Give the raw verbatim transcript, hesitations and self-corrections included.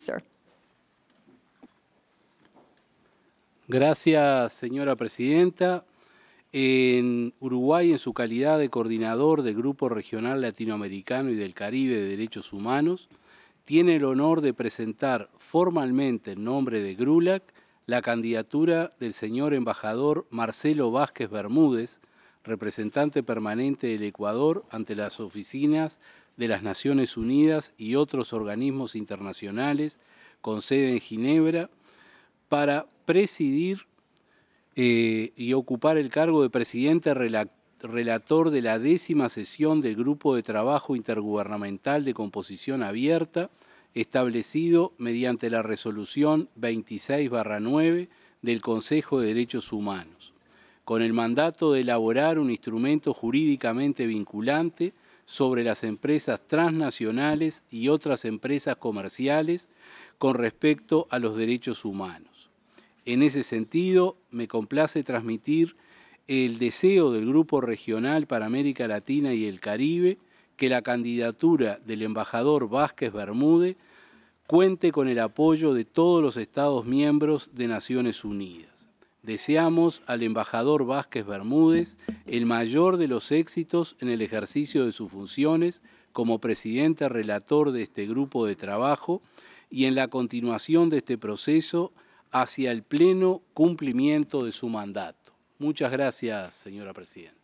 sir. Gracias, señora presidenta. En Uruguay, en su calidad de coordinador del Grupo Regional Latinoamericano y del Caribe de Derechos Humanos, tiene el honor de presentar formalmente en nombre de GRULAC la candidatura del señor embajador Marcelo Vázquez Bermúdez, representante permanente del Ecuador ante las oficinas de las Naciones Unidas y otros organismos internacionales con sede en Ginebra, para presidir eh, y ocupar el cargo de presidente relator de la décima sesión del Grupo de Trabajo Intergubernamental de Composición Abierta, establecido mediante la resolución veintiséis barra nueve del Consejo de Derechos Humanos, con el mandato de elaborar un instrumento jurídicamente vinculante sobre las empresas transnacionales y otras empresas comerciales con respecto a los derechos humanos. En ese sentido, me complace transmitir el deseo del Grupo Regional para América Latina y el Caribe que la candidatura del embajador Vázquez Bermúdez cuente con el apoyo de todos los Estados miembros de Naciones Unidas. Deseamos al embajador Vázquez Bermúdez el mayor de los éxitos en el ejercicio de sus funciones como presidente relator de este grupo de trabajo y en la continuación de este proceso hacia el pleno cumplimiento de su mandato. Muchas gracias, señora presidenta.